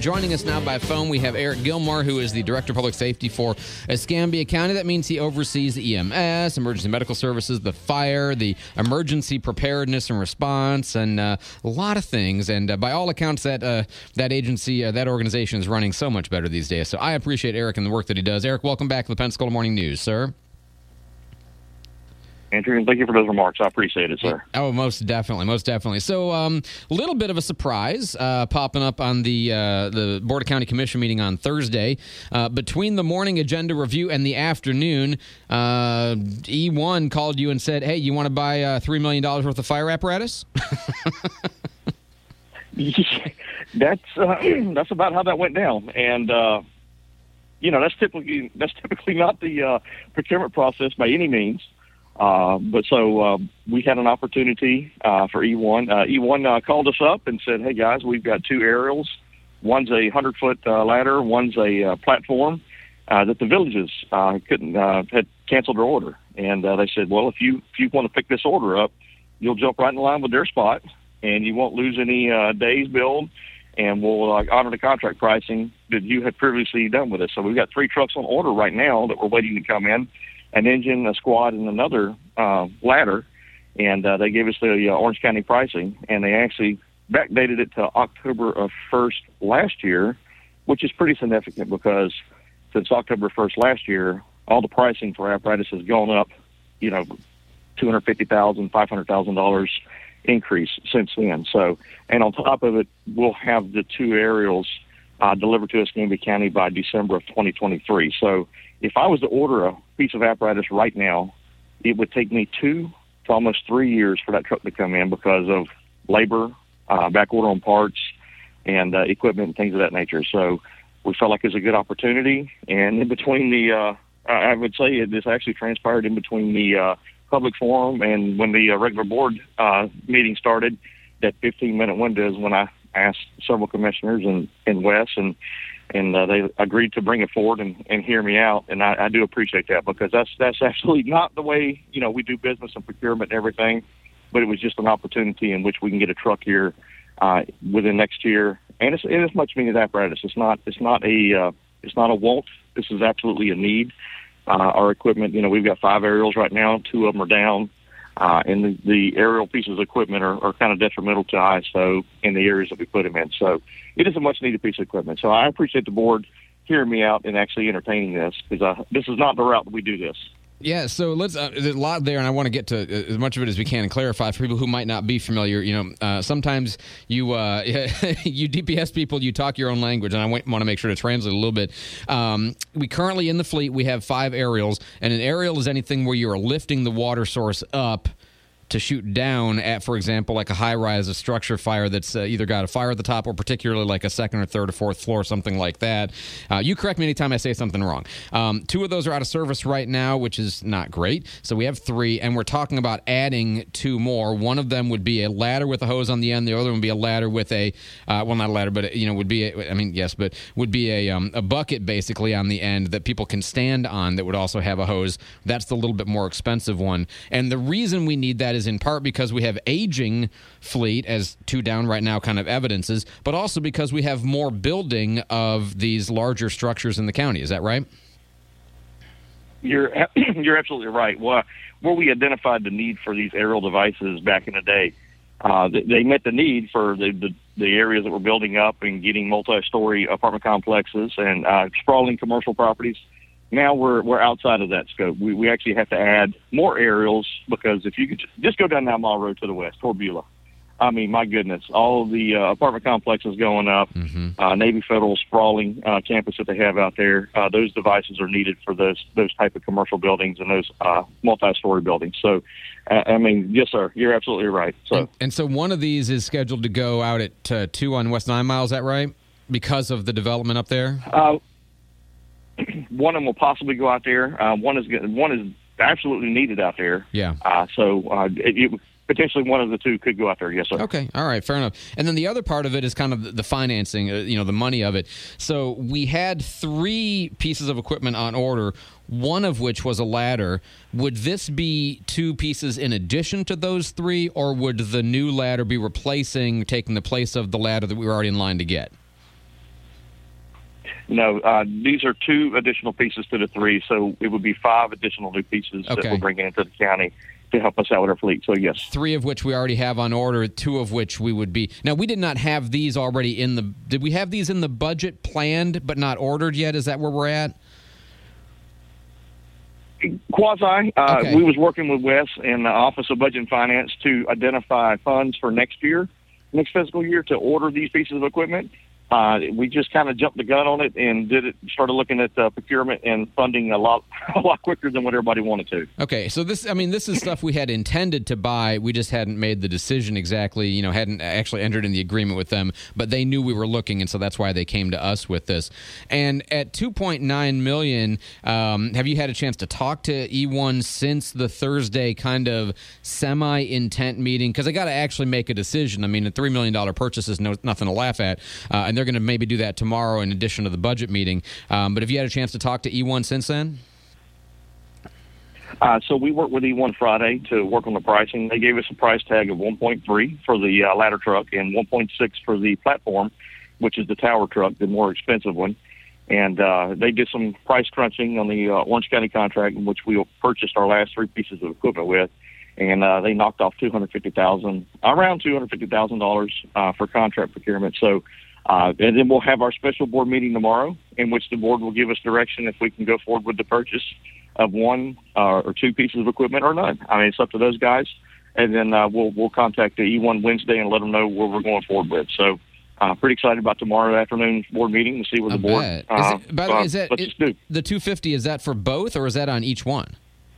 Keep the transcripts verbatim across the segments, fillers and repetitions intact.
And joining us now by phone, we have Eric Gilmore, who is the Director of Public Safety for Escambia County. That means he oversees the E M S, emergency medical services, the fire, the emergency preparedness and response, and uh, a lot of things. And uh, by all accounts, that uh, that agency, uh, that organization is running so much better these days. So I appreciate Eric and the work that he does. Eric, welcome back to the Pensacola Morning News, sir. Andrew, and thank you for those remarks. I appreciate it, sir. Oh, most definitely, most definitely. So, a um, little bit of a surprise uh, popping up on the uh, the Board of County Commission meeting on Thursday. Uh, between the morning agenda review and the afternoon, uh, E one called you and said, "Hey, you want to buy uh, three million dollars worth of fire apparatus?" that's uh, that's about how that went down, and uh, you know that's typically that's typically not the uh, procurement process by any means. Uh, but so uh, we had an opportunity uh, for E one. Uh, E one uh, called us up and said, "Hey guys, we've got two aerials. One's a hundred foot uh, ladder. One's a uh, platform uh, that the villages uh, couldn't uh, had canceled their order." And uh, they said, "Well, if you if you want to pick this order up, you'll jump right in line with their spot, and you won't lose any uh, days billed, and we'll uh, honor the contract pricing that you had previously done with us." So we've got three trucks on order right now that we're waiting to come in. An engine, a squad, and another uh, ladder, and uh, they gave us the uh, Orange County pricing, and they actually backdated it to October of first last year, which is pretty significant because since October first last year, all the pricing for apparatus has gone up, you know, two hundred fifty thousand dollars, five hundred thousand dollars increase since then. So, and on top of it, we'll have the two aerials uh, delivered to Escambia County by December of twenty twenty-three. So, if I was to order a piece of apparatus right now, it would take me two to almost three years for that truck to come in because of labor, uh, back order on parts, and uh, equipment and things of that nature. So we felt like it was a good opportunity. And in between the, uh, I would say this actually transpired in between the uh, public forum and when the uh, regular board uh, meeting started, that fifteen minute window is when I asked several commissioners and, and Wes and And uh, they agreed to bring it forward and, and hear me out, and I, I do appreciate that because that's that's absolutely not the way you know we do business and procurement and everything. But it was just an opportunity in which we can get a truck here uh, within next year, and it's, it is much needed apparatus. It's not it's not a uh, it's not a want. This is absolutely a need. Uh, our equipment, you know, we've got five aerials right now. Two of them are down. Uh, and the, the aerial pieces of equipment are, are kind of detrimental to I S O in the areas that we put them in. So it is a much-needed piece of equipment. So I appreciate the board hearing me out and actually entertaining this because uh, this is not the route that we do this. Yeah, so let's. Uh, there's a lot there, and I want to get to as much of it as we can and clarify for people who might not be familiar. You know, uh, sometimes you uh, you D P S people, you talk your own language, and I want to make sure to translate a little bit. Um, we currently in the fleet we have five aerials, and an aerial is anything where you are lifting the water source up to shoot down at, for example, like a high-rise, a structure fire that's uh, either got a fire at the top or particularly like a second or third or fourth floor, something like that. Uh, you correct me anytime I say something wrong. Um, two of those are out of service right now, which is not great. So we have three, and we're talking about adding two more. One of them would be a ladder with a hose on the end. The other one would be a ladder with a, uh, well, not a ladder, but, you know, would be, a, I mean, yes, but would be a, um, a bucket basically on the end that people can stand on that would also have a hose. That's the little bit more expensive one. And the reason we need that is in part because we have aging fleet, as two down right now kind of evidences, but also because we have more building of these larger structures in the county. Is that right? You're you're absolutely right. Well, where we identified the need for these aerial devices back in the day, uh, they, they met the need for the, the, the areas that we're building up and getting multi-story apartment complexes and uh, sprawling commercial properties. Now we're we're outside of that scope. We we actually have to add more aerials because if you could just go down Nine Mile Road to the west, toward Beulah, I mean, my goodness, all the uh, apartment complexes going up, mm-hmm. uh, Navy Federal sprawling uh, campus that they have out there. Uh, those devices are needed for those those type of commercial buildings and those uh, multi-story buildings. So, uh, I mean, yes, sir, you're absolutely right. So, and, and so one of these is scheduled to go out at uh, two on West Nine Mile. Is that right? Because of the development up there. Uh, One of them will possibly go out there. Uh, one is one is absolutely needed out there. Yeah. Uh, so uh, it, it, potentially one of the two could go out there. Yes, sir. Okay. All right. Fair enough. And then the other part of it is kind of the financing, uh, you know, the money of it. So we had three pieces of equipment on order, one of which was a ladder. Would this be two pieces in addition to those three, or would the new ladder be replacing, taking the place of the ladder that we were already in line to get? No, uh, these are two additional pieces to the three, so it would be five additional new pieces Okay. that we're bringing into the county to help us out with our fleet. So, yes. Three of which we already have on order, two of which we would be. Now, we did not have these already in the. Did we have these in the budget planned but not ordered yet? Is that where we're at? Quasi. Uh, Okay. We was working with Wes in the Office of Budget and Finance to identify funds for next year, next fiscal year, to order these pieces of equipment. Uh, we just kind of jumped the gun on it and did it. Started looking at uh, procurement and funding a lot, a lot quicker than what everybody wanted to. Okay, so this, I mean, this is stuff we had intended to buy. We just hadn't made the decision exactly, you know, hadn't actually entered in the agreement with them, but they knew we were looking, and so that's why they came to us with this. And at two point nine million dollars, um, have you had a chance to talk to E one since the Thursday kind of semi-intent meeting? Because they got to actually make a decision. I mean, a three million dollars purchase is no, nothing to laugh at, uh, and they're going to maybe do that tomorrow in addition to the budget meeting. Um, but have you had a chance to talk to E one since then? Uh, so we worked with E one Friday to work on the pricing. They gave us a price tag of one point three for the uh, ladder truck and one point six for the platform, which is the tower truck, the more expensive one. And uh, they did some price crunching on the uh, Orange County contract, in which we purchased our last three pieces of equipment with. And uh, they knocked off two hundred fifty thousand dollars, around two hundred fifty thousand dollars uh, for contract procurement. So, uh, and then we'll have our special board meeting tomorrow, in which the board will give us direction if we can go forward with the purchase of one uh, or two pieces of equipment or none. I mean, it's up to those guys. And then uh, we'll we'll contact the E one Wednesday and let them know where we're going forward with. So, uh, pretty excited about tomorrow afternoon's board meeting to see what I the board. bet. Uh, Is it, by the way, is that let's it, just do. the two hundred fifty? Is that for both, or is that on each one?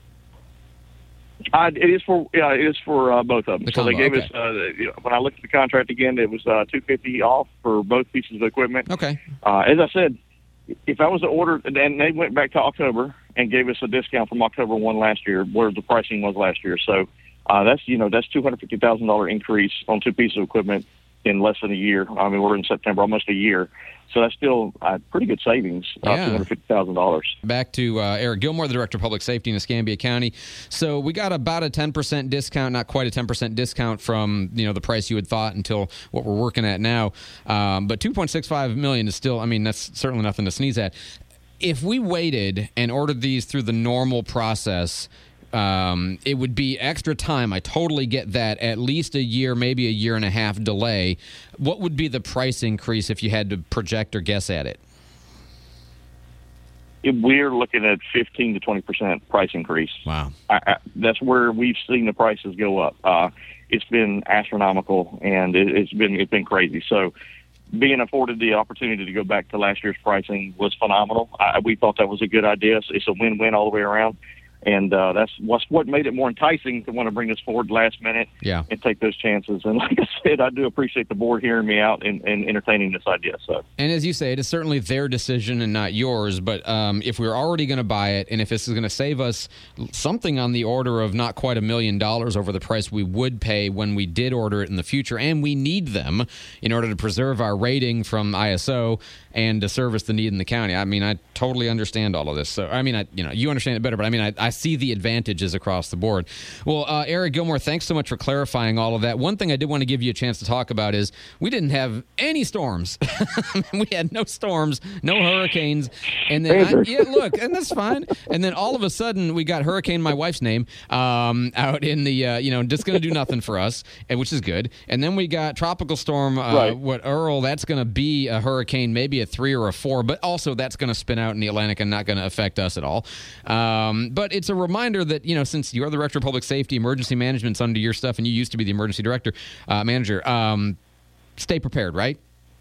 Uh, it is for yeah, it is for uh, both of them. The so they combo, gave okay. us uh, you know, when I looked at the contract again, it was uh, two fifty off for both pieces of equipment. Okay. Uh, as I said, if I was to order, and they went back to October and gave us a discount from October one last year, where the pricing was last year. So uh, that's you know that's two hundred fifty thousand dollar increase on two pieces of equipment in less than a year. I mean, we're in September, almost a year. So that's still uh, pretty good savings, uh, Yeah. two hundred fifty thousand dollars. Back to uh, Eric Gilmore, the Director of Public Safety in Escambia County. So we got about a ten percent discount, not quite a ten percent discount from, you know, the price you had thought until what we're working at now. Um, but two point six five million dollars is still, I mean, that's certainly nothing to sneeze at. If we waited and ordered these through the normal process, Um, it would be extra time. I totally get that. At least a year, maybe a year and a half delay. What would be the price increase if you had to project or guess at it? If we're looking at fifteen to twenty percent price increase. Wow. I, I, that's where we've seen the prices go up. Uh, it's been astronomical, and it, it's been it's been crazy. So, being afforded the opportunity to go back to last year's pricing was phenomenal. I, we thought that was a good idea. So it's a win-win all the way around. And uh, that's what's what made it more enticing to want to bring this forward last minute Yeah. and take those chances. And like I said, I do appreciate the board hearing me out and, and entertaining this idea. So, And as you say, it is certainly their decision and not yours. But um, if we're already going to buy it, and if this is going to save us something on the order of not quite a million dollars over the price we would pay when we did order it in the future, and we need them in order to preserve our rating from I S O and to service the need in the county. I mean, I totally understand all of this. So, I mean, I you know, you understand it better, but I mean, I, I see the advantages across the board. Well, uh, Eric Gilmore, thanks so much for clarifying all of that. One thing I did want to give you a chance to talk about is we didn't have any storms. We had no storms, no hurricanes. And then, I, yeah, look, and that's fine. And then all of a sudden we got Hurricane, my wife's name, um, out in the, uh, you know, just going to do nothing for us, and which is good. And then we got Tropical Storm, uh, Right. what Earl, that's going to be a hurricane, maybe a three or a four, but also that's going to spin out in the Atlantic and not going to affect us at all. Um, but it's a reminder that, you know, since you're the Director of Public Safety, emergency management's under your stuff, and you used to be the emergency director, uh, manager, um, stay prepared, right?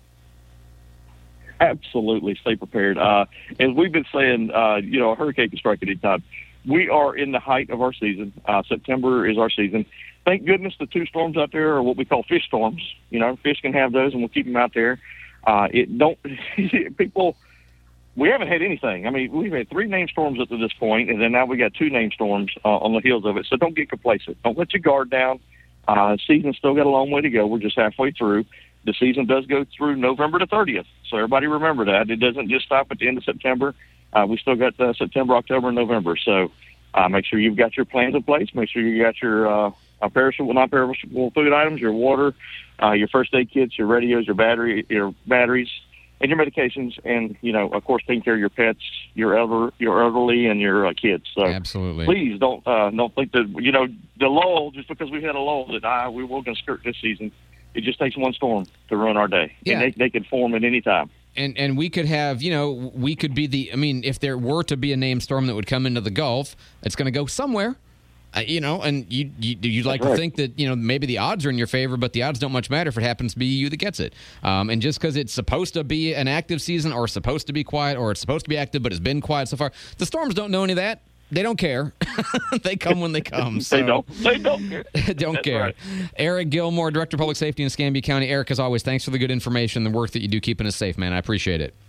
absolutely stay prepared. Uh, as we've been saying, uh, you know, a hurricane can strike at any time. We are in the height of our season. Uh, September is our season. Thank goodness the two storms out there are what we call fish storms. You know, fish can have those, and we'll keep them out there. Uh, it don't people. We haven't had anything. I mean, we've had three named storms up to this point, and then now we got two named storms uh, on the heels of it. So don't get complacent. Don't let your guard down. Uh, season's still got a long way to go. We're just halfway through. The season does go through November the thirtieth. So everybody remember that. It doesn't just stop at the end of September. Uh, we still got uh, September, October, and November. So uh, make sure you've got your plans in place. Make sure you got your uh, uh, perishable, non-perishable food items, your water, uh, your first aid kits, your radios, your battery, your batteries, and your medications, and you know, of course, taking care of your pets, your elder, your elderly, and your uh, kids. So absolutely, please don't uh, don't think that you know the lull just because we had a lull that I we were going to skirt this season. It just takes one storm to ruin our day, yeah. and they they can form at any time. And and we could have, you know, we could be the. I mean, if there were to be a named storm that would come into the Gulf, it's going to go somewhere. Uh, you know, and you, you, you'd like That's right. to think that, you know, maybe the odds are in your favor, but the odds don't much matter if it happens to be you that gets it. Um, and just because it's supposed to be an active season or supposed to be quiet or it's supposed to be active but it's been quiet so far, the storms don't know any of that. They don't care. They come when they come. So. They don't. They don't care. don't That's care. Right. Eric Gilmore, Director of Public Safety in Escambia County. Eric, as always, thanks for the good information, the work that you do keeping us safe, man. I appreciate it.